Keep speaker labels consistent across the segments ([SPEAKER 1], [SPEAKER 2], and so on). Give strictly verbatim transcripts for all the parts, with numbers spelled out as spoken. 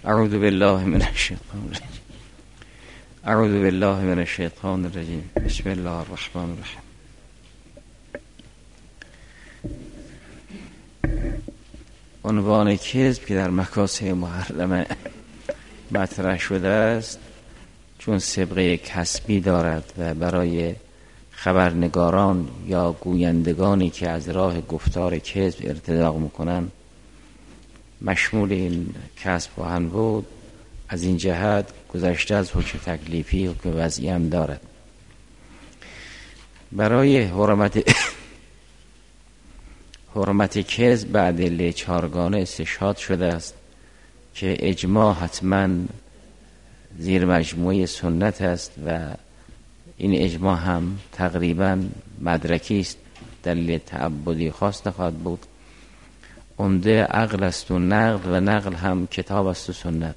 [SPEAKER 1] اعوذ بالله من الشیطان الرجیم اعوذ بالله من الشیطان الرجیم بسم الله الرحمن الرحیم. عنوان کذب که در مکاسب محرمه مطرح شده است چون سابقه کسبی دارد و برای خبرنگاران یا گویندگانی که از راه گفتار کذب ارتداق میکنن مشمول این کسب خواهند بود، از این جهت گذشته از حکم تکلیفی حکم وضعی هم دارد. برای حرمت حرمت کذب به ادله چهارگانه استشهاد شده است که اجماع حتما زیر مجموعه سنت است و این اجماع هم تقریبا مدرکی است، دلیل تعبدی خاص نخواهد بود. عمده عقل است و نقل و نقل هم کتاب است و سنت.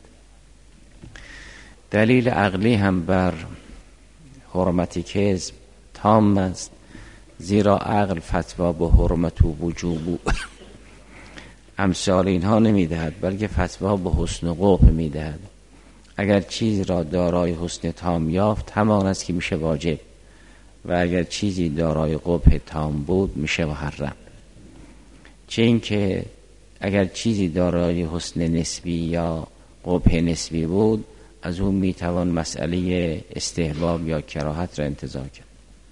[SPEAKER 1] دلیل عقلی هم بر حرمت کذب تام است، زیرا عقل فتوا به حرمت و وجوب امثال اینها نمیدهد، بلکه فتوا به حسن و قبح میدهد. اگر چیز را دارای حسن تام یافت همان است که میشه واجب و اگر چیزی دارای قبح تام بود میشه محرم. چه این که اگر چیزی دارای حسن نسبی یا قبح نسبی بود از اون میتوان مسئله استحباب یا کراهت را انتزاع کرد.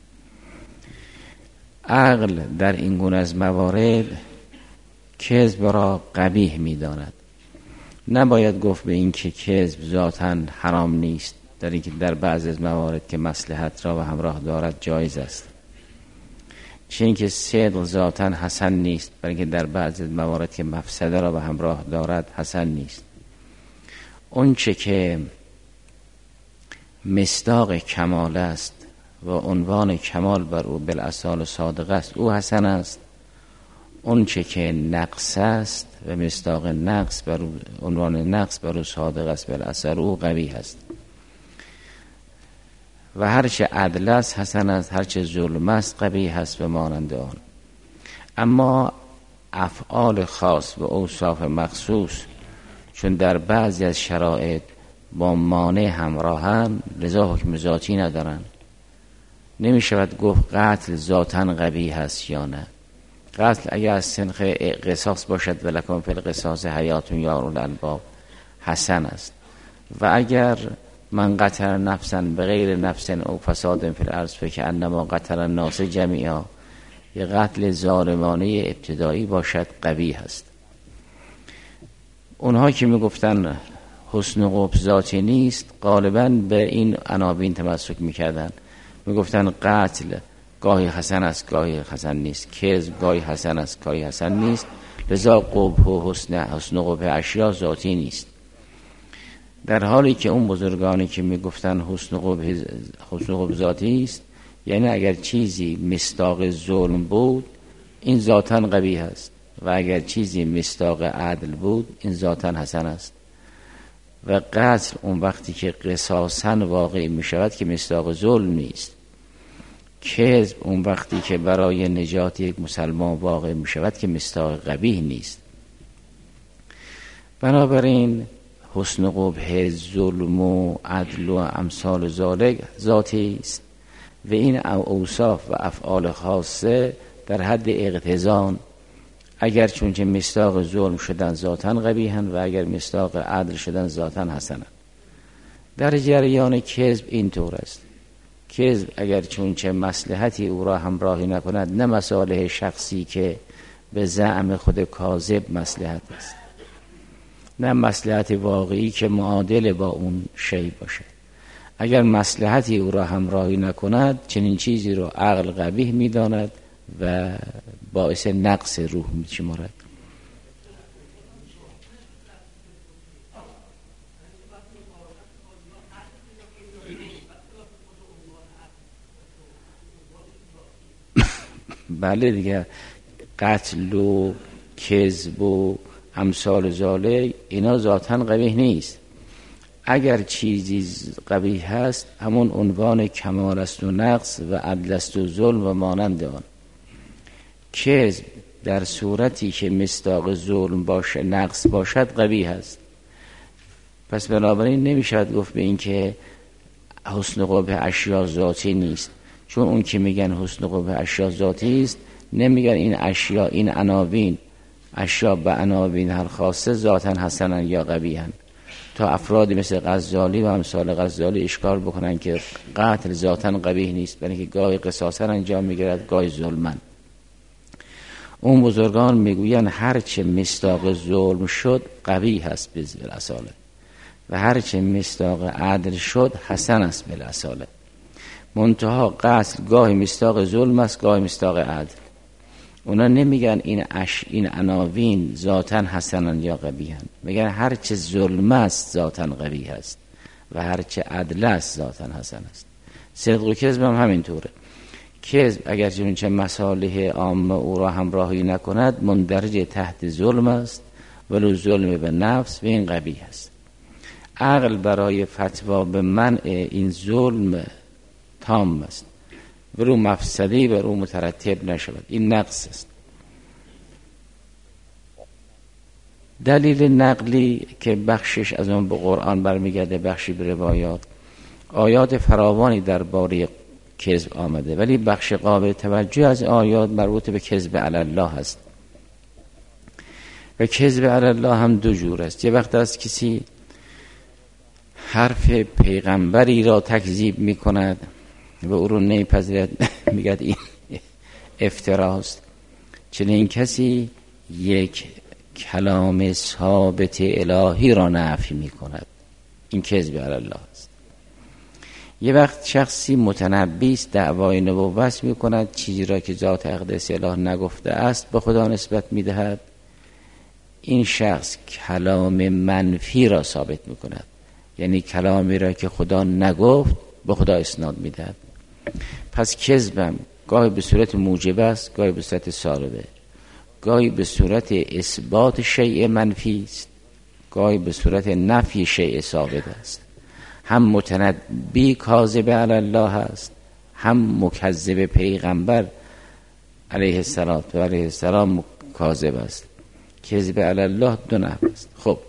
[SPEAKER 1] عقل در این گونه از موارد کذب را قبیح میداند. نباید گفت به این که کذب ذاتاً حرام نیست، در این که در بعض از موارد که مصلحت را به همراه دارد جایز است. چه این که صدق ذاتاً حسن نیست، بلکه در بعض از موارد که مفسده را به همراه دارد حسن نیست. اون چه که مصداق کمال است و عنوان کمال بر او بالاصال صادق است او حسن است. اون چه که نقص است و مصداق نقص بر او عنوان نقص بر او صادق است بالاصل او قبیح است. و هرچه عدل است حسن است، هرچه ظلم است قبیح است و مانند آن. اما افعال خاص و اوصاف مخصوص چون در بعضی از شرایط با مانع همراهند لذا حکم ذاتی ندارند. نمی شود گفت قتل ذاتاً قبیح است یا نه. قتل اگر از سنخ قصاص باشد و لکن فی القصاص حیات یا اولو الالباب حسن است. و اگر من قتل نفسا بغیر نفس او فساد فی الارض فکأنما قتل الناس جمیعا، یه قتل ظالمانه ابتدایی باشد قبیح است. اونها که میگفتن حسن و قبح ذاتی نیست غالبا به این عناوین تمسک میکردن، میگفتن قتل گاهی حسن است گاهی حسن نیست، کذب گاهی حسن است گاهی حسن نیست، لذا قبح و حسن حسن و قبح اشیا ذاتی نیست. در حالی که اون بزرگانی که میگفتن حسن و قبح حسن و قبح ذاتی است، یعنی اگر چیزی مصداق ظلم بود این ذاتاً قبیح است و اگر چیزی مصداق عدل بود این ذاتاً حسن است. و قتل اون وقتی که قصاصاً واقع می شود که مصداق ظلم نیست. کذب اون وقتی که برای نجات یک مسلمان واقع می شود که مصداق قبیح نیست. بنابراین حسن و قبح ظلم و عدل و امثال ذالک ذاتی است و این اوصاف و افعال خاصه در حد اقتضان، اگر چونچه مصداق ظلم شدن ذاتاً قبیحن و اگر مصداق عدل شدن ذاتاً حسنن. در جریان کذب این طور است. کذب اگر چونچه مصلحتی او را همراهی نکند، نه مصالح شخصی که به زعم خود کاذب مصلحت است، نه مصلحت واقعی که معادل با اون شی باشه. اگر مصلحتی او را همراهی نکند چنین چیزی رو عقل قبیح میداند و باعث نقص روح میشمارد. بله دیگه، قتل و کذب و امثال ذالک اینا ذاتاً قبیح نیست. اگر چیزی قبیح هست همون عنوان کمال است و نقص و عدل است و ظلم و مانند آن. کذب در صورتی که مصداق ظلم باشه نقص باشد قبیح است پس بنابراین نمیشود گفت به این که حسن قبح اشیا ذاتی نیست، چون اون که میگن حسن قبح اشیا ذاتی است نمیگن این اشیا، این عناوین، اشیا به عناوین هر خاصه ذاتن حسنن یا قبیحن، تا افرادی مثل غزالی و امثال غزالی اشکال بکنن که قتل ذاتن قبیح نیست، بلکه گاهی قصاصا انجام میگیرد گاهی ظلمن. اون بزرگان میگوین هرچه مصداق ظلم شد قبیح است بالاصاله و هرچه مصداق عدل شد حسن است بالاصاله. منتها قتل گاهی مصداق ظلم است گاهی مصداق عدل. اونا نمیگن این اش این عناوین ذاتن حسنن یا قبیحن، میگن هرچه ظلم است ذاتن قبیح است و هرچه عدل است ذاتن حسن است. صدق و کذب هم همینطوره. کذب اگر چه مصالح عامه او را همراهی نکند مندرج تحت ظلم است، ولو ظلم به نفس و این قبیح است. عقل برای فتوا به منع این ظلم تام است، ولو مفسدی بر او مترتب نشود، این نقص است. دلیل نقلی که بخشش از اون به قرآن برمیگرده، بخشی به روایات، آیات فراوانی درباره کذب آمده، ولی بخش قابل توجه از آیات مربوط به کذب علی الله است. و کذب علی الله هم دو جور است. یه وقت از کسی حرف پیغمبری را تکذیب می کند و او رو نمیپذیرد، میگد این افتراست. چنین کسی یک کلام ثابت الهی را نفی می کند، این کذب علی الله است. یه وقت شخصی متنبی است، دعوای نبوت می کند، چیزی را که ذات اقدس اله نگفته است به خدا نسبت می دهد، این شخص کلام منفی را ثابت می کند، یعنی کلامی را که خدا نگفت به خدا اسناد می دهد. پس کذبم گاهی به صورت موجب است، گاهی به صورت سالبه، گاهی به صورت اثبات شیء منفی است، گاهی به صورت نفی شیء ثابت است. هم متنبی کاذب علی الله است، هم مکذب پیغمبر علیه السلام و علیه السلام کاذب است. کذب علی الله دو نحو است. خب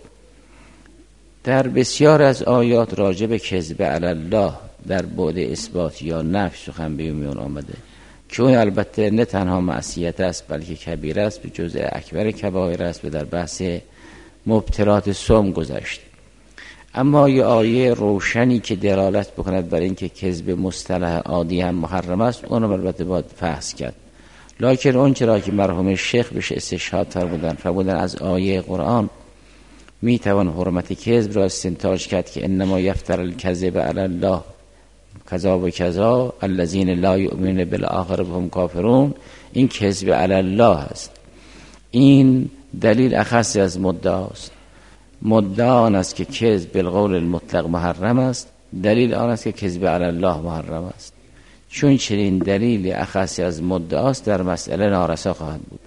[SPEAKER 1] در بسیار از آیات راجع به کذب علی الله در بعد اثبات یا نفی سخن به میون آمده که اون البته نه تنها معصیت است بلکه کبیره است، به جزء اکبر کبایر است و در بحث مبطلات صوم گذشت. اما یه آیه روشنی که دلالت بکند بر اینکه کذب مصطلح عادی هم محرم است، اون رو البته باید فحص کرد. لکن اون چرا که مرحوم شیخ بهش استشهاد فرمودن فرمودن از آیه قرآن می توان حرمت کذب را استنتاج کرد که انما یفتر الکذب علی الله کذا و کذا الذین لا یؤمنون بالآخرة هم کافرون، این کذب علی الله است. این دلیل اخصی از مدعا است. مدعا آن است که کذب بالقول المطلق محرم است، دلیل آن است که کذب علی الله محرم است. چون چنین دلیل اخصی از مدعاست در مسئله نارسا خواهد بود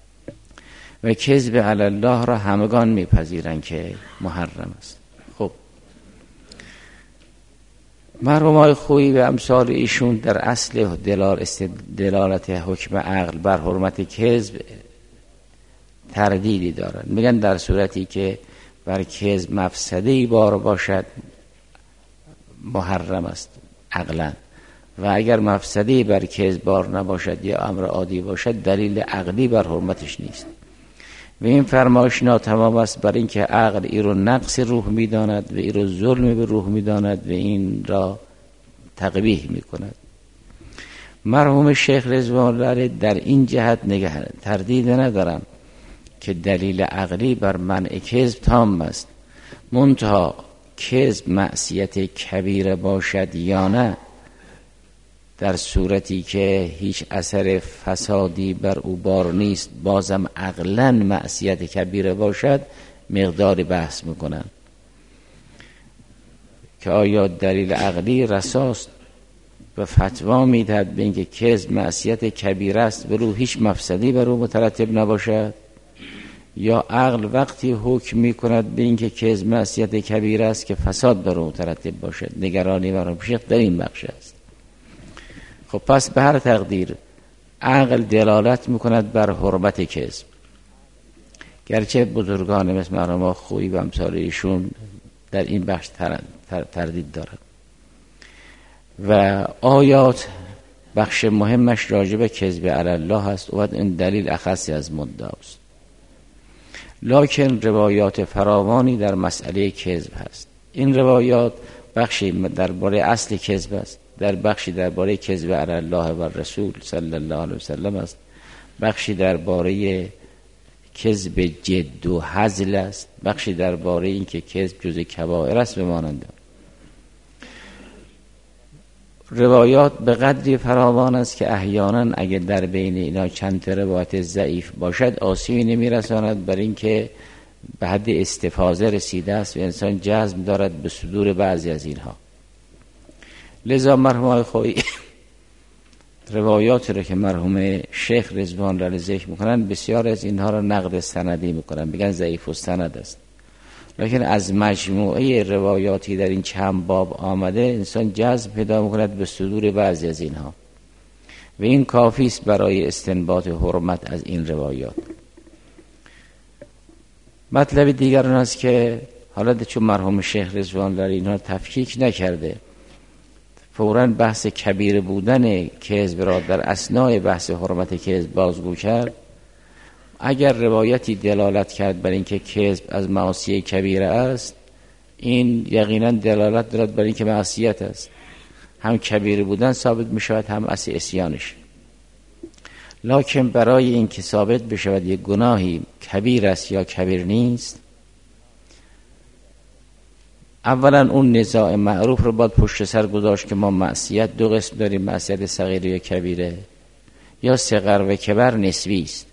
[SPEAKER 1] و کذب علی الله را همگان میپذیرند که محرم است. خب مرحومای خویی و امثال ایشون در اصل دلالت حکم عقل بر حرمت کذب تردیدی دارند. میگن در صورتی که بر کذب مفسده‌ای بار باشد محرم است عقلا، و اگر مفسده‌ای بر کذب بار نباشد یا امر عادی باشد دلیل عقلی بر حرمتش نیست. و این فرمایش ناتمام است بر اینکه عقل این رو نقص روح میداند و این رو ظلم به روح میداند و این را تقبیح میکند. مرحوم شیخ رضوان الله در این جهت نگه تردید ندارم که دلیل عقلی بر منع کذب تام است، منتها کذب معصیت کبیره باشد یا نه، در صورتی که هیچ اثر فسادی بر او بار نیست بازم عقلاً معصیت کبیره باشد، مقداری بحث میکنن که آیا دلیل عقلی رساست و فتوا میدهد به اینکه کذب معصیت کبیره است برو هیچ مفسدی بر او مترتب نباشد، یا عقل وقتی حکم میکند به اینکه کذب معصیت کبیره است که فساد بر او مترتب باشد. نگرانی مرحوم شیخ در این بخش است. خب پس به هر تقدیر عقل دلالت میکند بر حرمت کذب، گرچه بزرگان مثل مرحوم خویی و امثال ایشون در این بخش تردید دارد. و آیات بخش مهمش راجب کذب علی الله هست و این دلیل اخصی از مدعا است. لکن روایات فراوانی در مسئله کذب هست. این روایات بخشی درباره اصل کذب است، در بخشی درباره کذب علی الله و رسول صلی الله علیه وسلم است، بخشی درباره کذب جد و هزل است، بخشی درباره این که کذب جز کبائر است و مانند. روایات به قدری فراوان است که احیانا اگر در بین اینا چند تا روایت ضعیف باشد آسیبی نمیرساند، بر این که به حد استفاضه رسیده است و انسان جزم دارد به صدور بعضی از اینها. لذا مرحوم آقای خویی روایات رو که مرحوم شیخ رضوان را ذکر میکنن بسیار از اینها را نقد سندی میکنن، میگن ضعیف السند است. لیکن از مجموعه روایاتی در این چند باب آمده انسان جذب پیدا میکند به صدور بعضی از اینها و این کافی است برای استنباط حرمت از این روایات. مطلب دیگر اون است که حالا چون مرحوم شیخ رضوان الله اینها تفکیک نکرده، فوراً بحث کبیر بودن کذب را در اثنای بحث حرمت کذب بازگو کرد. اگر روایتی دلالت کرد بر اینکه کذب از معاصی کبیره است، این یقینا دلالت دارد بر اینکه معصیت است، هم کبیر بودن ثابت می شود هم اصل عصیانش. لکن برای اینکه ثابت بشود یک گناهی کبیر است یا کبیر نیست، اولا اون نزاع معروف رو باید پشت سر گذاشت که ما معصیت دو قسم داریم، معصیت صغیره یا کبیره، یا صغر و کبر نسبی است.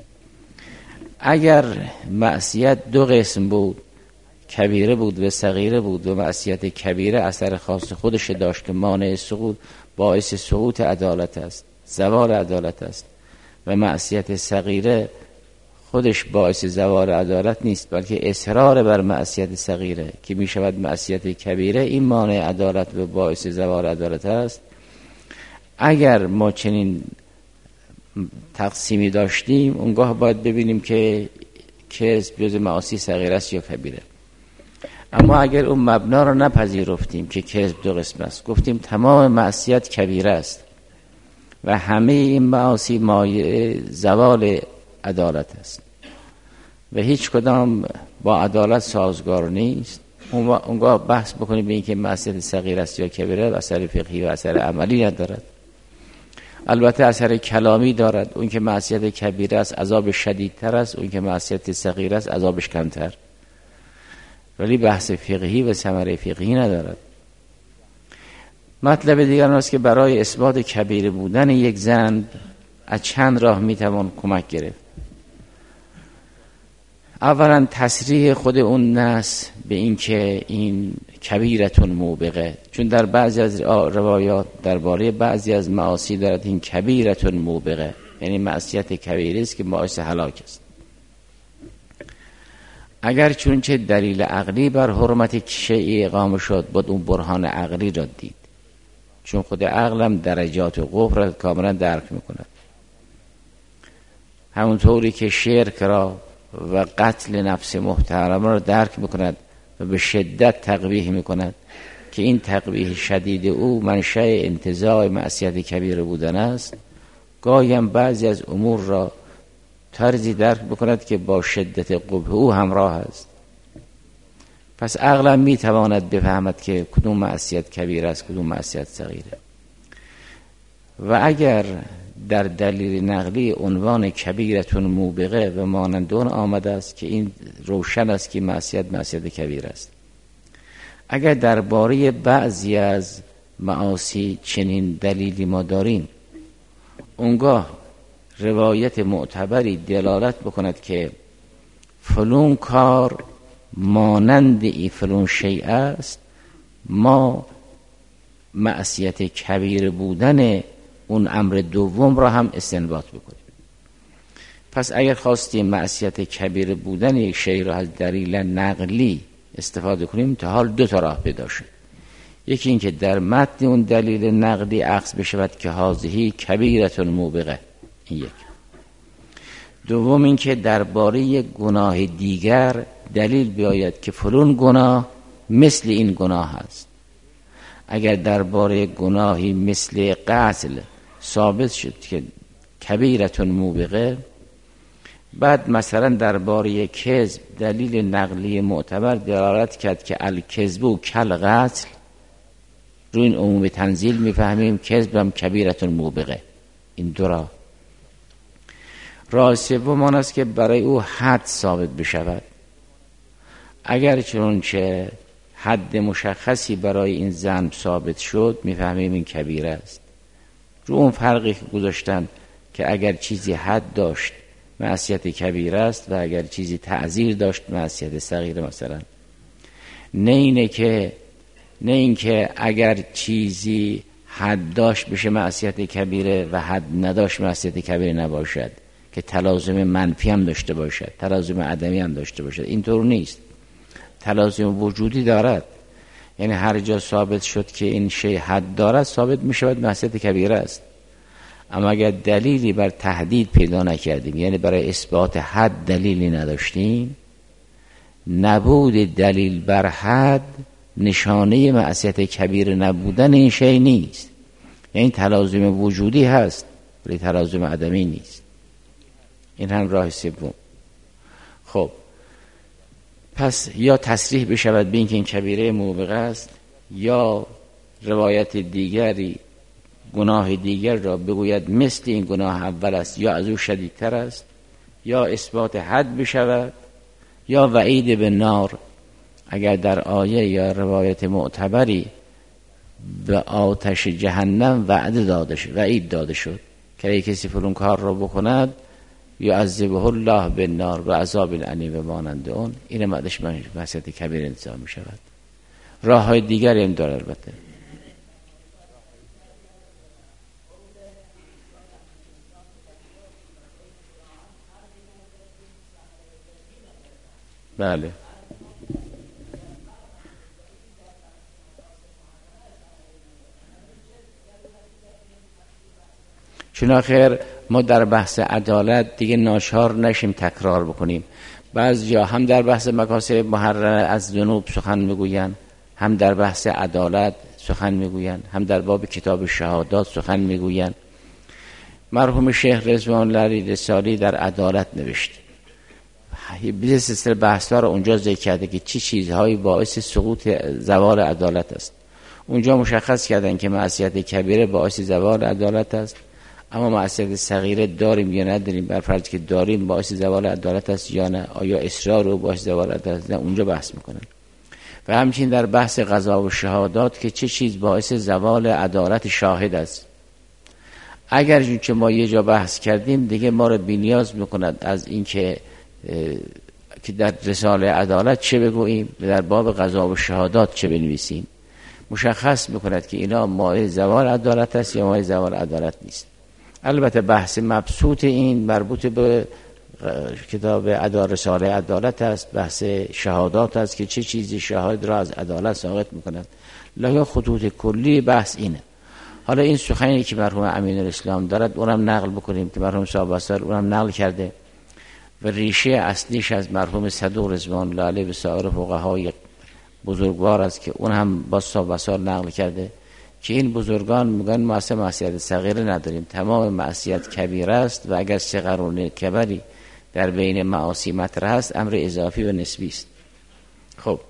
[SPEAKER 1] اگر معصیت دو قسم بود، کبیره بود و صغیره بود و معصیت کبیره اثر خاص خودش داشت که مانع سقوط، باعث سقوط عدالت است، زوال عدالت است، و معصیت صغیره خودش باعث زوال عدالت نیست بلکه اصرار بر معصیت صغیره که می شود معصیت کبیره، این مانع عدالت و باعث زوال عدالت است. اگر ما چنین تقسیمی داشتیم اونگاه باید ببینیم که کذب جز معاصی صغیره است یا کبیره. اما اگر اون مبنا رو نپذیرفتیم که کذب دو قسم است، گفتیم تمام معصیت کبیره است و همه این معاصی مایه زوال عدالت است و هیچ کدام با عدالت سازگار نیست، اونگاه بحث بکنیم به این که معصیت صغیره است یا کبیره و اثر فقهی و اثر عملی ندارد. البته اثر کلامی دارد، اون که معصیت کبیره است عذاب شدیدتر است، اون که معصیت صغیره است عذابش کمتر، ولی بحث فقهی و ثمره فقهی ندارد. مطلب دیگر است که برای اثبات کبیره بودن یک زن از چند راه میتوان کمک گرفت. اولا تصریح خود اون نص به این که این کبیرتون موبقه، چون در بعضی از روایات درباره بعضی از معاصی دارد این کبیرتون موبقه، یعنی معصیت کبیره است که باعث هلاک است. اگر چون چه دلیل عقلی بر حرمت شیء اقامه شد، بود اون برهان عقلی را دید، چون خود عقلم درجات قبح را کاملا درک میکند. همونطوری که شرک را و قتل نفس محترم را درک میکند و به شدت تقبیح میکند که این تقبیح شدید او منشأ انتزاع معصیت کبیره بودن است، گاهی هم بعضی از امور را طرزی درک بکند که با شدت قبح او همراه است. پس عقلا میتواند بفهمد که کدوم معصیت کبیره است کدوم معصیت صغیره. و اگر در دلیل نقلی عنوان کبیرتون موبقه و مانندون آمده است که این روشن است که معصیت معصیت کبیر است. اگر درباره بعضی از معاصی چنین دلیلی ما داریم، اونگاه روایت معتبری دلالت بکند که فلون کار مانند ای فلون شیء است، ما معصیت کبیر بودن اون امر دوم را هم استنباط بکنیم. پس اگر خواستیم معصیت کبیر بودن یک شیء را از دلیل نقلی استفاده کنیم، تا حال دو تا راه پیدا شد. یکی این که در متن اون دلیل نقلی اخذ بشود که هذه کبیرتون موبقه، این یک. دوم این که درباره یک گناه دیگر دلیل بیاید که فلان گناه مثل این گناه است. اگر درباره گناهی مثل قتل ثابت شد که کبیرة موبقه، بعد مثلا درباره کذب دلیل نقلی معتبر دلالت کرد که الکذب کل قتل، روی این عموم تنزیل میفهمیم کذب هم کبیرة موبقه. این دو راه. راه سوم آن است که برای او حد ثابت بشود. اگر چنانچه حد مشخصی برای این ذنب ثابت شد میفهمیم این کبیره است. رو اون فرقی که گذاشتن که اگر چیزی حد داشت معصیت کبیره است و اگر چیزی تعزیر داشت معصیت صغیره مثلا. نه اینه که نه این که اگر چیزی حد داشت بشه معصیت کبیره و حد نداشت معصیت کبیره نباشد، که تلازم منفی هم داشته باشد، تلازم عدمی هم داشته باشد. اینطور نیست. تلازم وجودی دارد. یعنی هر جا ثابت شد که این شی حد دارد ثابت می شود معصیت کبیره است. اما اگر دلیلی بر تحدید پیدا نکردیم، یعنی برای اثبات حد دلیلی نداشتیم، نبود دلیل بر حد نشانه معصیت کبیره نبودن این شی نیست. یعنی تلازم وجودی هست ولی تلازم عدمی نیست. این هم راه سوم. خب پس یا تصریح بشود به اینکه این کبیره موبقه است، یا روایت دیگری گناه دیگر را بگوید مثل این گناه اول است یا از او شدیدتر است، یا اثبات حد بشود، یا وعید به نار. اگر در آیه یا روایت معتبری به آتش جهنم وعده داده شد، وعید داده شد که اگه کسی فلان کار را بکند یعذبه الله بالنار و عذاب العلیم و مانند اون، این بعدش معصیت کبیر انتزاع می شود. راه های دیگری هم داره البته. بله. چون آخر ما در بحث عدالت دیگه ناچار نشیم تکرار بکنیم. بعضی جا هم در بحث مکاسب محرره از ذنوب سخن میگوین، هم در بحث عدالت سخن میگوین، هم در باب کتاب شهادات سخن میگوین. مرحوم شیخ رضوان الله رسالی در عدالت نوشت، یه سلسله بحث‌ها رو اونجا ذکر کرده که چی چیزهایی باعث سقوط زوال عدالت است. اونجا مشخص کردن که معصیت کبیره باعث زوال عدالت است، اما معصیت صغیره داریم یا نداریم، بر فرض که داریم باعث زوال عدالت است یا نه، آیا اصرار رو باعث زوال عدالت نه، اونجا بحث میکنن. و همچنین در بحث قضا و شهادات که چه چیز باعث زوال عدالت شاهد است. اگر چون که ما یه جا بحث کردیم دیگه ما رو بی‌نیاز میکند از این که که در رساله عدالت چه بگوییم، در باب قضا و شهادات چه بنویسیم. مشخص میکند که اینا مایه زوال عدالت است یا مایه زوال عدالت نیست. البته بحث مبسوط این مربوط به کتاب عدالت، رساله عدالت است، بحث شهادات است که چه چیزی شاهد را از عدالت ساقط میکند. لکن خطوط کلی بحث اینه. حالا این سخنی که مرحوم امین الاسلام دارد اونم نقل بکنیم که مرحوم صاحب اثر اونم نقل کرده و ریشه اصلیش از مرحوم صدوق رضوان الله علیه و سایر فقهای بزرگوار است که اون هم با صاحب اثر نقل کرده که این بزرگان میگن ما اصلا معصیت صغیره نداریم، تمام معصیت کبیره است و اگر صغرون کبری در بین معاصی مطرح است امر اضافی و نسبی است. خب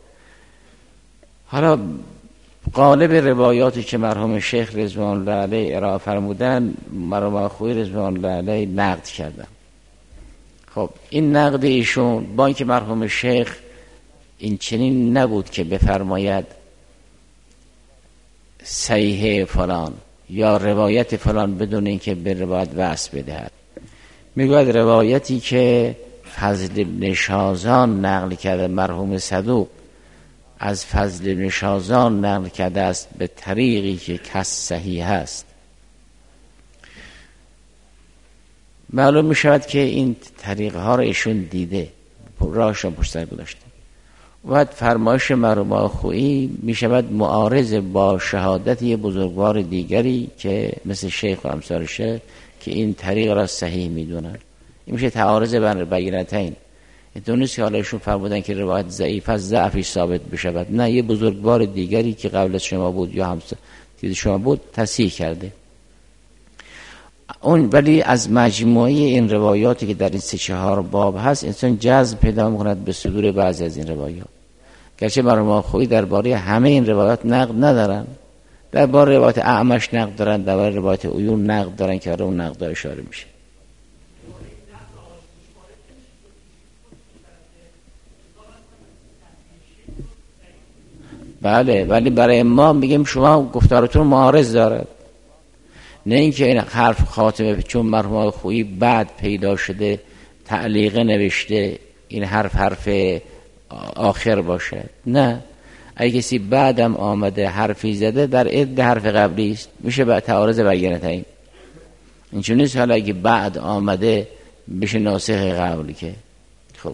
[SPEAKER 1] حالا غالب روایاتی که مرحوم شیخ رضوان الله علیه ارائه فرمودن مرحوم خوی رضوان الله علیه نقد کردن. خب این نقد ایشون با اینکه مرحوم شیخ این چنین نبود که بفرماید صحیح فلان یا روایت فلان بدون اینکه به روایت وصف بدهد، میگوید روایتی که فضل بن شازان نقل کرده، مرحوم صدوق از فضل بن شازان نقل کرده است به طریقی که کس صحیح است. معلوم می شود که این طریقه ها را ایشون دیده، راهشون پشت سر گذاشته. و فرمایش مرحوم خویی می شود معارض با شهادت یه بزرگوار دیگری که مثل شیخ و امثال شیخ که این طریق را صحیح می دونن. این میشه تعارض بین بینتین، اینطور نیست که حالا ایشون فرمودن که روایت ضعیف است ضعفش ثابت بشود، نه، یه بزرگوار دیگری که قبل از شما بود یا هم دید شما بود تصحیح کرده اون. ولی از مجموعه این روایاتی که در این سه چهار باب هست انسان جذب پیدا می‌کند به صدور بعضی از این روایات، گرچه مرحوم خویی درباره همه این روایات نقد ندارن، درباره روایت اعمش نقد دارن، درباره روایت عیون نقد دارن که اون نقد اشاره میشه. بله، ولی برای ما میگیم شما گفتارتون معارض دارد، نه اینکه این حرف خاتمه چون مرحوم خویی بعد پیدا شده تعلیقه نوشته این حرف حرف آخر باشد، نه، اگه کسی بعدم آمده حرفی زده در عد حرف قبلی است میشه به تعارض بیانه تعیین. این چون نیست حالا اگه بعد آمده بشه ناسخ قبلی که خب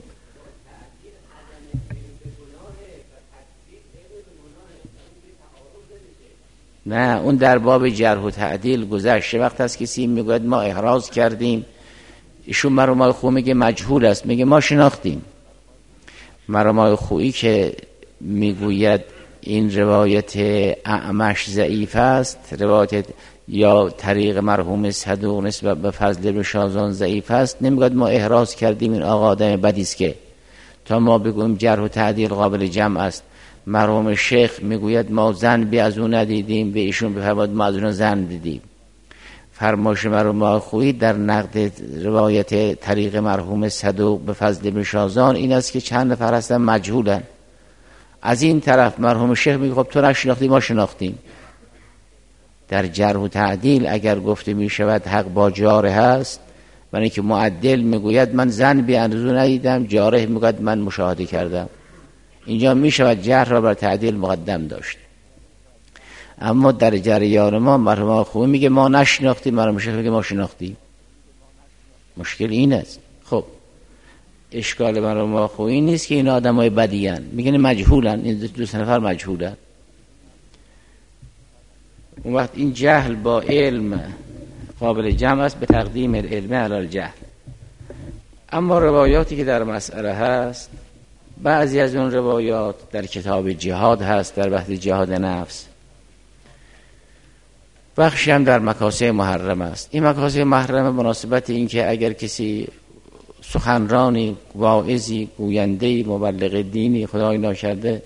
[SPEAKER 1] نه، اون در باب جرح و تعدیل گذشته. وقت هست کسی میگوید ما احراز کردیم، ایشون مرحوم خویی میگه مجهول است، میگه ما شناختیم. مرحوم خویی که میگوید این روایت اعمش ضعیف است، روایت یا طریق مرحوم صدوق نسبت به فضل بن شازان ضعیف است، نمیگوید ما احراز کردیم این آقا آدم بدی است که تا ما بگویم جرح و تعدیل قابل جمع است. مرحوم شیخ میگوید ما زن بی از اون ندیدیم، به ایشون بفرماد ما از اون زن دیدیم. فرمایش مرحوم خویی در نقد روایت طریق مرحوم صدوق به فضل بن شازان این است که چند نفر هستن مجهولن. از این طرف مرحوم شیخ میگه خب تو نشناختی ما شناختیم. در جرح و تعدیل اگر گفته میشود حق با جاره هست، من اینکه معدل میگوید من زن بی اندازه ندیدم، جاره میگوید من مشاهده کردم، اینجا میشود جرح را بر تعدیل مقدم داشت. اما در جریان ما مرحوم خویی میگه ما نشناختیم، مرحوم شیخ میگه ما شناختیم. مشکل این است. خب اشکال مرحوم خویی نیست که این آدمای بدی ان، میگن مجهولن، این دو سه نفر مجهولن. اون وقت این جهل با علم قابل جمع است به تقدیم العلم علی الجهل. اما روایاتی که در مسئله هست، بعضی از اون روایات در کتاب جهاد هست، در بحث جهاد نفس، بخشی هم در مکاسب محرم است. این مکاسب محرم مناسبت این که اگر کسی سخنرانی، واعظی، گوینده‌ای، مبلغ دینی خدای ناکرده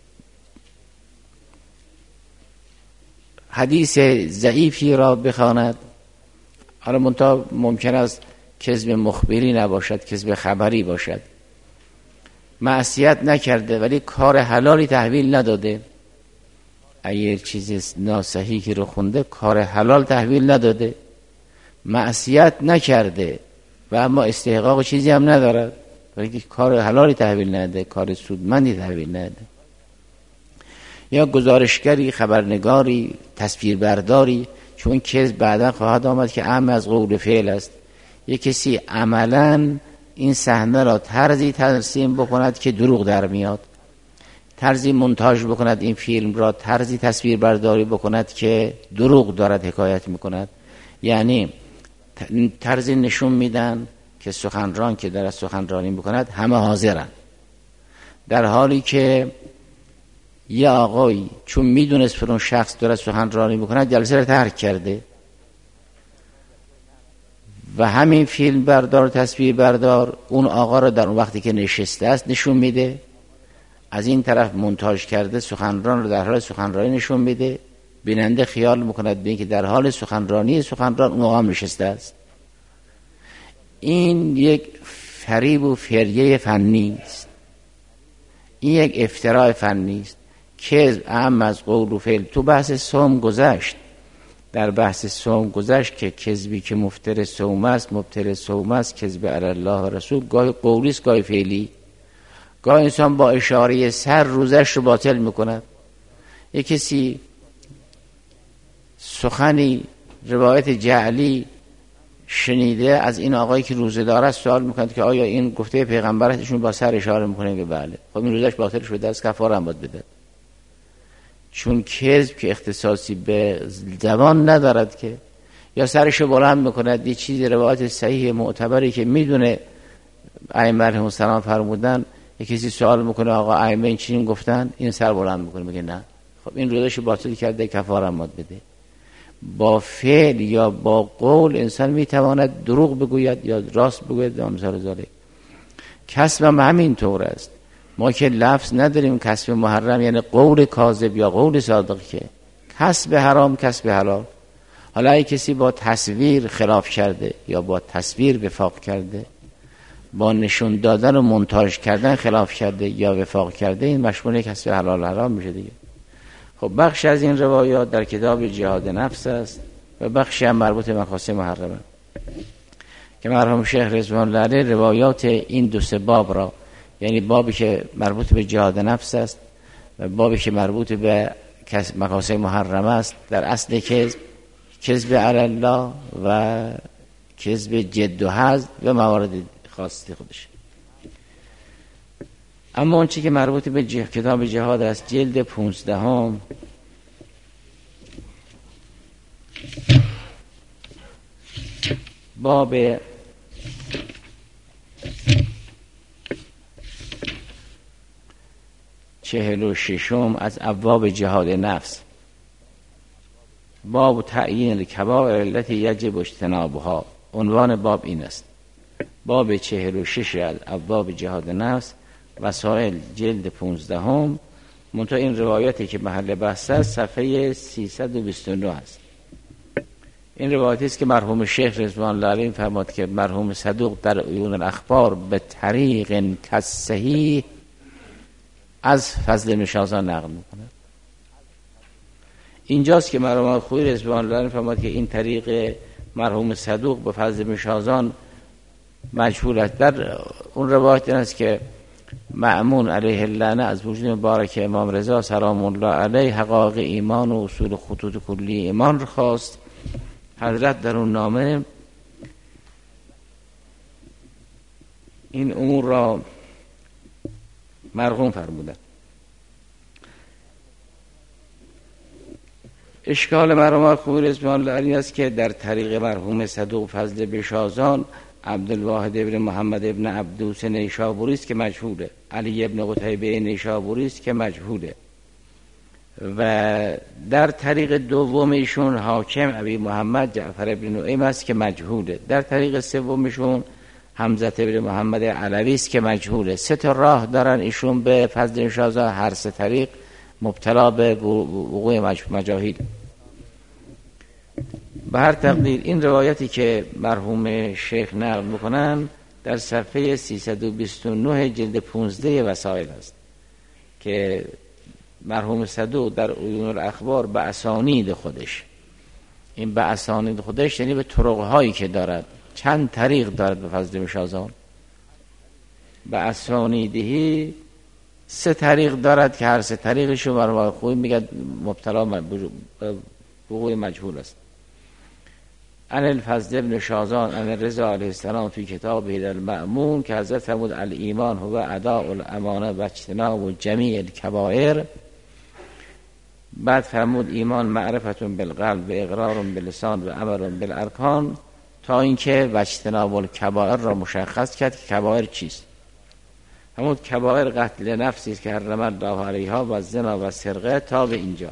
[SPEAKER 1] حدیث ضعیفی را بخواند، حالا منتها ممکن است کذب مخبری نباشد، کذب خبری باشد، معصیت نکرده ولی کار حلالی تحویل نداده، اگر چیز ناصحیحی رو خونده کار حلال تحویل نداده، معصیت نکرده و اما استحقاق چیزی هم ندارد ولی کار حلالی تحویل نده، کار سودمندی تحویل نده. یا گزارشگری، خبرنگاری، تصویربرداری، چون کذب بعدا خواهد آمد که اهم از قول فعل است. یک کسی عملاً این صحنه را طرزی ترسیم بکند که دروغ در میاد، طرزی مونتاژ بکند این فیلم را، طرزی تصویر برداری بکند که دروغ دارد حکایت میکند. یعنی طرزی نشون میدن که سخنران که دارد سخنرانی میکند همه حاضرن، در حالی که یه آقایی چون میدونست فرون شخص دارد سخنرانی میکند جلسه را ترک کرده و همین فیلم بردار، تصویر بردار اون آقا را در اون وقتی که نشسته است نشون میده، از این طرف مونتاژ کرده سخنران رو در حال سخنرانی نشون میده، بیننده خیال میکند به اینکه در حال سخنرانی سخنران اون آقا نشسته است. این یک فریب و فریه فنی است، این یک افتراء فنی است. کذب اهم از قول و فعل. تو بحث صوم گذشت، در بحث صوم گذشت که کذبی که مفتر صوم است، مبطل صوم است، کذب علی الله و رسول، گاهی قولی است گاهی فعلی. گاهی انسان با اشاره سر روزش رو باطل میکند. یک کسی سخنی روایت جعلی شنیده از این آقایی که روزه داره سوال میکند که آیا این گفته پیغمبر است؟ ایشون با سر اشاره میکنه که بله. خب این روزش باطل شده است، کفاره هم باید بده. چون کذب که اختصاصی به زبان ندارد که، یا سرشو بلند میکند یه چیزی روایت صحیح معتبری که میدونه ائمه علیهم السلام فرمودن یکی کسی سوال میکنه آقا ائمه این چنین گفتن، این سر بلند میکنه میگه نه. خب این روزش باطل کرده، کفاره ماد بده. با فعل یا با قول انسان میتواند دروغ بگوید یا راست بگوید و امثال ذالک. کسب هم همین طور است. ما که لفظ نداریم کسب محرم یعنی قول کاذب یا قول صادق، که کسب حرام کسب حلال. حالا اگه کسی با تصویر خلاف کرده یا با تصویر وفاق کرده، با نشون دادن و مونتاژ کردن خلاف کرده یا وفاق کرده، این مشمول کسب حلال حرام میشه دیگه. خب بخش از این روایات در کتاب جهاد نفس است و بخشی هم مربوط به مقاصد محرمه که مرحوم شیخ رضوان الله علیه روایات این دو سه باب را، یعنی بابی که مربوط به جهاد نفس است و بابی که مربوط به مقاصد محرمه است، در اصل کذب، کذب علی الله و کذب جد و حظ و موارد خاصی خودش. اما اون چی که مربوط به جه... کتاب جهاد است، جلد پونزدهم، باب چهل و ششم از ابواب جهاد نفس، باب تعیین الکبائر التي یجب اجتنابها. عنوان باب این است: باب چهل و شش از ابواب جهاد نفس، وسائل، جلد پونزدهم. منتها این روایتی که محل بحث است صفحه سیصد و بیست و نه است. این روایتی است که مرحوم شیخ رضوان الله علیه فرمود که مرحوم صدوق در عیون الاخبار به طریق کصحیح از فضل بن شازان نقل میکنه. اینجاست که مرحوم خویی رضوان الله علیه فرمود که این طریق مرحوم صدوق به فضل بن شازان مجهول است. در اون روایت این است که مأمون علیه اللعنه از وجود مبارک امام رضا سلام الله علیه حقایق ایمان و اصول خطوط کلی ایمان رو خواست. حضرت در اون نامه این امور را مرغوم فرمودن. اشکال مرحوم خویی رضوان الله علیه است که در طریق مرحوم صدوق فضل بشازان عبدالواحد ابن محمد ابن عبدوس نیشابوری است که مجهوله، علی ابن قتیبه نیشابوری است که مجهوله، و در طریق دوم ایشون حاکم ابی محمد جعفر ابن نعیم است که مجهوله، در طریق سومشون حمزه ابن محمد علوی است که مجهوله. سه تا راه دارن ایشون به فضل شازا، هر سه طریق مبتلا به وقوع مجاهیل. به هر تقدیر این روایتی که مرحوم شیخ نقل میکنن در صفحه سیصد و بیست و نه جلد پانزده وسائل است که مرحوم صدوق در عیون الاخبار به اسانید خودش، این به اسانید خودش یعنی به طرقهایی که دارد، چند طریق دارد به فضل بشازان، به اسانیدهی سه طریق دارد که هر سه طریقشو مرحوم خویی میگه مبتلا به وقوع مجهول است. عن الفضل ابن شازان عن رضا علیه السلام فی کتاب المأمون که حضرت فرمود الایمان هو اداء الامانه و اجتناب جمیع الکبائر. بعد فرمود ایمان معرفت بالقلب و اقرار باللسان و عمل بالارکان، تا اینکه و اجتناب الکبائر را مشخص کرد که کبائر چیست. فرمود کبائر قتل نفسی است که حرم الله علیها و زنا و سرقه تا به اینجا،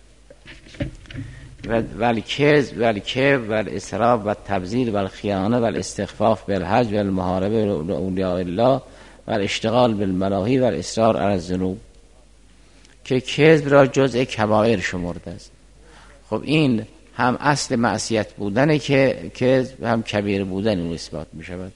[SPEAKER 1] ولی کذب ولی کذب ولی اسراف و تبذیر و خیانه و استخفاف بالحج و المحاربه اولیاء الله و اشتغال بالملاهی و اصرار علی الذنوب، که کذب را جزء کبائر شمرده است. خب این هم اصل معصیت بودنه که کذب، هم کبیر بودن این اثبات می شود.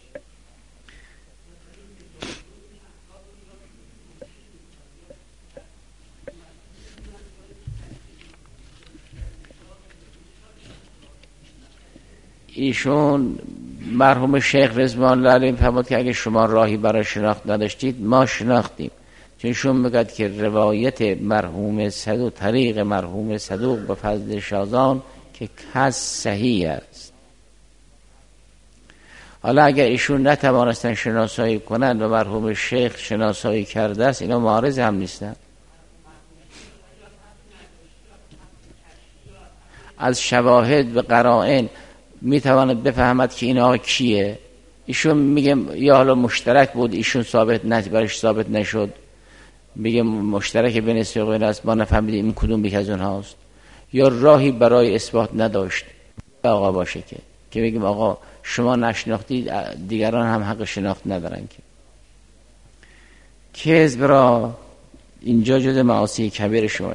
[SPEAKER 1] ایشون مرحوم شیخ رضوان الله علیه فرمود که اگه شما راهی برای شناخت نداشتید ما شناختیم، چون ایشون میگه که روایت مرحوم صدوق، طریق مرحوم صدوق به فضل شازان که کس صحیح است. حالا اگر ایشون نتوانستن شناسایی کنند و مرحوم شیخ شناسایی کرده است، اینا معارض هم نیستن. از شواهد و قرائن میتواند بفهمد که اینا کیه. ایشون میگه یا حالا مشترک بود ایشون ثابت نش برش ثابت نشد، میگه مشترک بین اسم غیر است، ما نفهمیدیم این کدوم یک از اونهاست، یا راهی برای اثبات نداشت آقا باشه که که بگیم آقا شما نشناختی دیگران هم حق شناخت ندارن. که کذب را اینجا جز معاصی کبیر شد.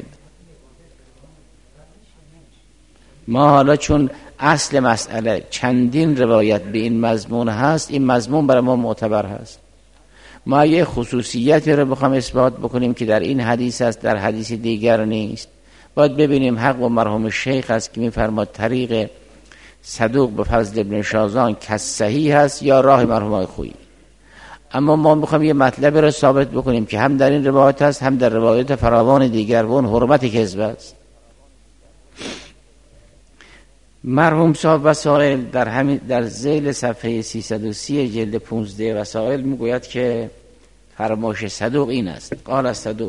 [SPEAKER 1] ما حالا چون اصل مسئله چندین روایت به این مضمون هست، این مضمون برای ما معتبر هست. ما یه خصوصیتی رو بخوام اثبات بکنیم که در این حدیث هست در حدیث دیگر نیست، باید ببینیم حق و مرحوم شیخ است که میفرماد طریق صدوق به فضل ابن شازان کس صحیح هست یا راه مرحوم خویی. اما ما میخوام یه مطلب رو ثابت بکنیم که هم در این روایت هست هم در روایت فراوان دیگر و اون حرمت کذب است. مرحوم صاحب وسائل در همین در ذیل صفحه سیصد و سی جلد پانزده وسائل میگوید که فرمایش صدوق این است: قال صدوق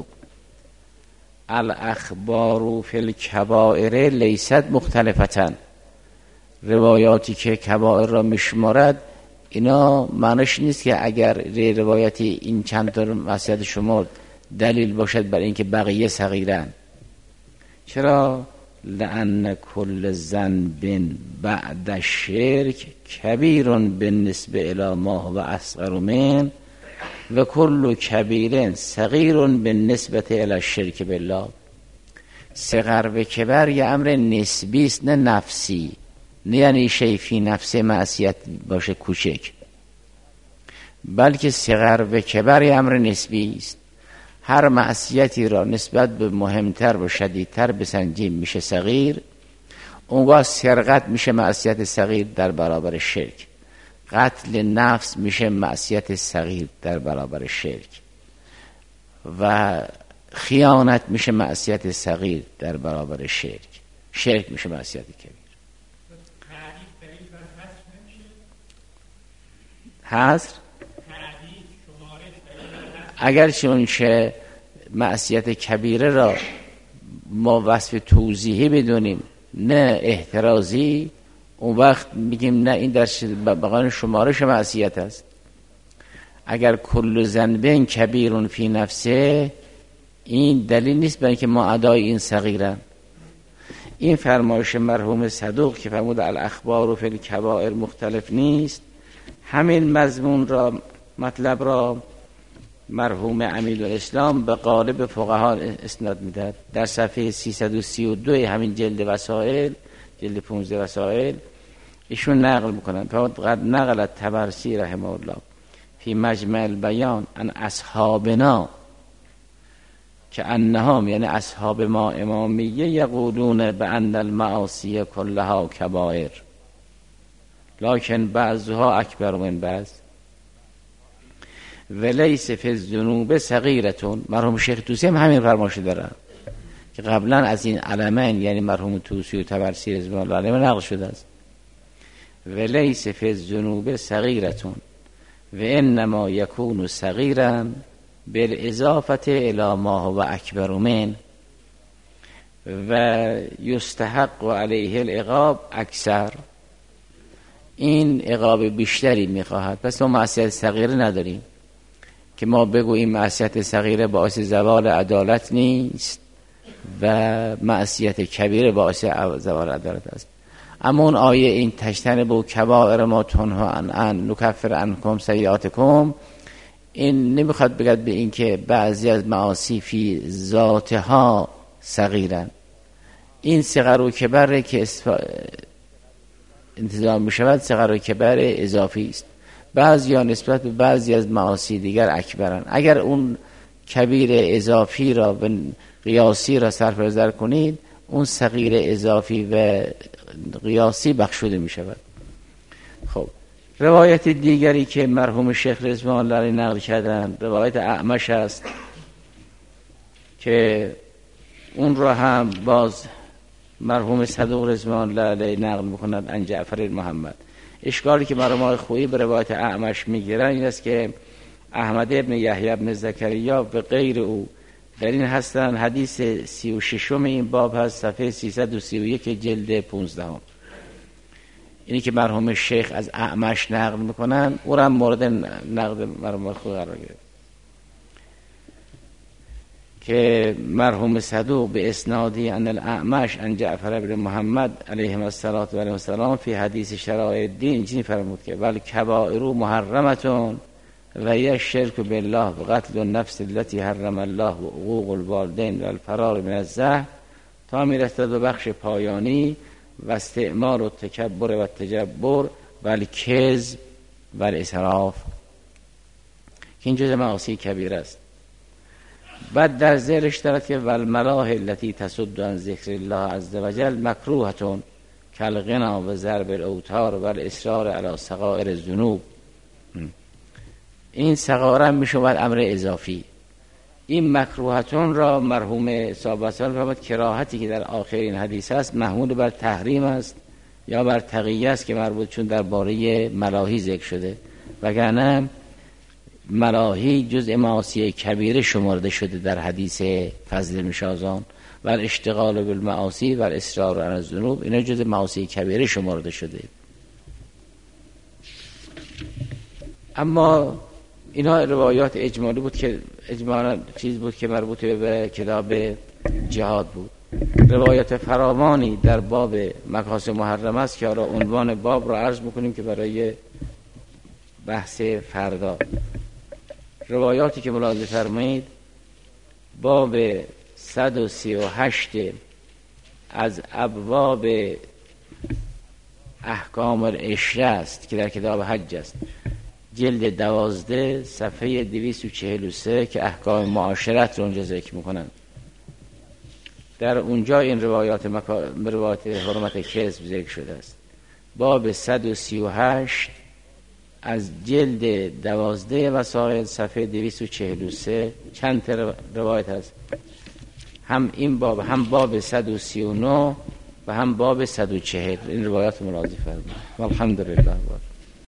[SPEAKER 1] الاخبار فی الکبائر لیست مختلفتن. روایاتی که کبائر را میشمارد اینا معنیش نیست که اگر روایتی این چند تا معصیت شما دلیل باشد برای اینکه بقیه صغیرن. چرا؟ لأن کل ذنب بعد الشرک کبیر بالنسبه الی ما هو اصغر من و کل کبیر صغیر بالنسبه الی الشرک بالله. صغر و کبر یه امر نسبی است نه نفسی، نه یعنی شیء فی نفس معصیت باشه کوچک، بلکه صغر و کبر یه امر نسبی است. هر معصیتی را نسبت به مهمتر و شدیدتر بسنجیم میشه صغیر، اونگاه سرقت میشه معصیت صغیر در برابر شرک، قتل نفس میشه معصیت صغیر در برابر شرک، و خیانت میشه معصیت صغیر در برابر شرک، شرک میشه معصیت کبیر. حصر اگر چونشه معصیت کبیره را ما وصف توضیحی بدونیم نه احترازی، اون وقت میگیم نه این در بقیان شمارش معصیت است. اگر کل ذنب کبیر فی نفسه، این دلیل نیست برای اینکه ما ادای این صغیرن. این فرمایش مرحوم صدوق که فرمود الاخبار فی الکبائر مختلف نیست، همین مضمون را مطلب را مرحوم امیدالاسلام به قالب فقها اسناد میدهد. در صفحه سیصد و سی و دو همین جلد وسائل، جلد پانزده وسائل، ایشون نقل میکنن فقط نقل الطبرسی رحمه الله فی مجمع البیان ان اصحابنا که انهم یعنی اصحاب ما امامیه یقولون بان المعاصی کلها کبائر لکن بعضها اکبر من بعض ولیس فی الذنوب صغیرتون. مرحوم شیخ طوسی هم همین فرمایش دارن که قبلا از این علمین یعنی مرحوم طوسی و طبرسی رضوان الله علیهم نقل شده است. ولیس فی الذنوب صغیرتون و انما یکون صغیرا بالاضافه الی ما هو اکبر من و یستحق علیه العقاب اکثر. این عقاب بیشتری میخواهد. پس ما معصیت صغیره نداریم که ما بگوییم معصیت صغیره باعث زوال عدالت نیست و معصیت کبیره باعث زوال عدالت است. اما اون آیه این تجتنبوا کبائر ما تنهوا عنه نکفر عنکم سیئاتکم، این نمیخواد بگد به این که بعضی از معاصی فی ذاتها صغیرن. این صغر و کبر که اسف... انتظام میشود صغر و کبر اضافی است. بعضی ها نسبت به بعضی از معاصی دیگر اکبرن. اگر اون کبیر اضافی را و قیاسی را صرف نظر کنید، اون صغیر اضافی و قیاسی بخشوده می شود. خب روایت دیگری که مرحوم شیخ رضوان الله علیه نقل کردن روایت اعمش است که اون را هم باز مرحوم صدوق رضوان الله علیه نقل می‌کند عن جعفر محمد. اشکالی که مرحوم خویی به روایت اعمش میگیرن این است که احمد ابن یحیی ابن زکریا و غیر او در این هستن. حدیث سی و ششم این باب هست، صفحه سیصد و سی و یک جلد پانزده. اینی که مرحوم شیخ از اعمش نقل میکنن او را مورد نقد مرحوم خود قرار گرفت که مرحوم صدوق به اسنادی ان الاعمش ان جعفر بن محمد علیه الصلاة و السلام فی حدیث شرائع الدین چنین فرمود که ول کبائر محرمتون و هی شرک بالله و قتل النفس التي حرم الله و حقوق الوالدین و الفرار من الزهر تا میرسد به بخش پایانی و استعمار و تکبر و تجبر و الکذب و الاسراف که این جزء معاصی کبیر است. بعد در ذیلش دارد که والملاهی التي تصد عن ذکر الله عز وجل مکروهتون کالغنا و ضرب الاوتار و الاصرار علی صغائر الذنوب. این صغائر میشه بعد امر اضافی. این مکروهتون را مرحوم صاحب سال فرمود کراهتی که در آخر این حدیث است محمول بر تحریم است یا بر تقیه است که مربوط چون درباره ملاهی ذکر شده، وگرنه ملاهی جزء معاصی کبیره شمرده شده در حدیث فضل نشازان و اشتغال بالمعاصی و اصرار علی الذنوب، اینا جزء معاصی کبیره شمرده شده. اما اینا روایات اجمالی بود که اجمالا چیز بود که مربوط به کتاب جهاد بود. روایات فراوانی در باب مکاسب محرم است که حالا عنوان باب را عرض میکنیم که برای بحث فردا. روایاتی که ملاحظه فرمایید باب صد و سی و هشت از ابواب احکام العشره است که در کتاب حج است، جلد دوازده صفحه دویست و چهل و سه که احکام معاشرت رو اونجا ذکر میکنن. در اونجا این روایات مکا... روایات حرمت کذب ذکر شده است. باب صد و سی و هشت از جلد دوازده وسائل صفحه دویست و چهل و سه چند تا روایت هست، هم این باب هم باب صد و سی و نه و هم باب صد و چهل. این روایات ملاحظه فرمایید. الحمدلله.